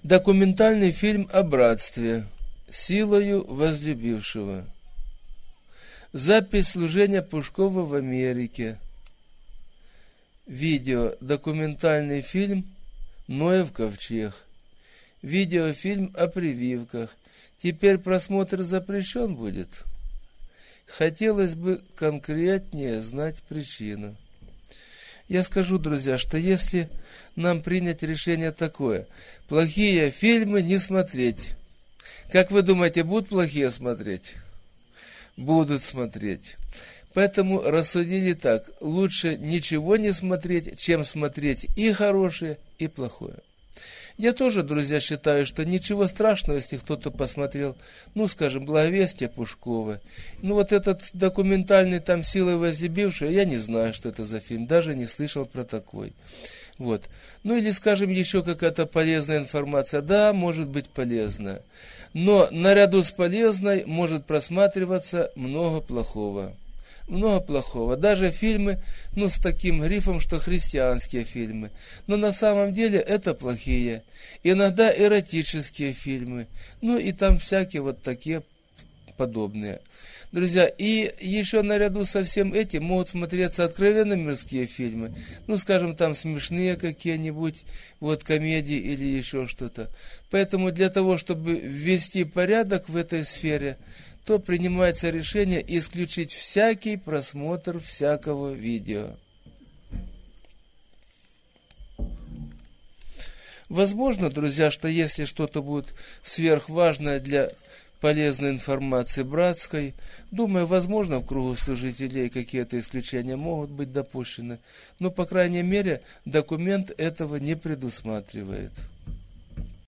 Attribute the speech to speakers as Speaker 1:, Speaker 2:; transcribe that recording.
Speaker 1: Документальный фильм о братстве «Силою возлюбившего». Запись служения Пушкова в Америке. Видео. Документальный фильм «Ноев ковчег». Видеофильм о прививках. Теперь просмотр запрещен будет. Хотелось бы конкретнее знать причину. Я скажу, друзья, что если нам принять решение такое, плохие фильмы не смотреть. Как вы думаете, будут плохие смотреть? Будут смотреть. Поэтому рассудили так: лучше ничего не смотреть, чем смотреть и хорошее, и плохое. Я тоже, друзья, считаю, что ничего страшного, если кто-то посмотрел, скажем, «Благовестие» Пушкова. Вот этот документальный там «Силой возлюбившего», я не знаю, что это за фильм, даже не слышал про такой. Или, скажем, еще какая-то полезная информация. Да, может быть полезная. Но наряду с полезной может просматриваться много плохого. Много плохого. Даже фильмы, с таким грифом, что христианские фильмы. Но на самом деле это плохие. Иногда эротические фильмы. И там всякие такие подобные. Друзья, и еще наряду со всем этим могут смотреться откровенно мирские фильмы. Скажем, там смешные какие-нибудь, комедии или еще что-то. Поэтому для того, чтобы ввести порядок в этой сфере, то принимается решение исключить всякий просмотр всякого видео. Возможно, друзья, что если что-то будет сверхважное для полезной информации братской, думаю, возможно, в кругу служителей какие-то исключения могут быть допущены, но, по крайней мере, документ этого не предусматривает.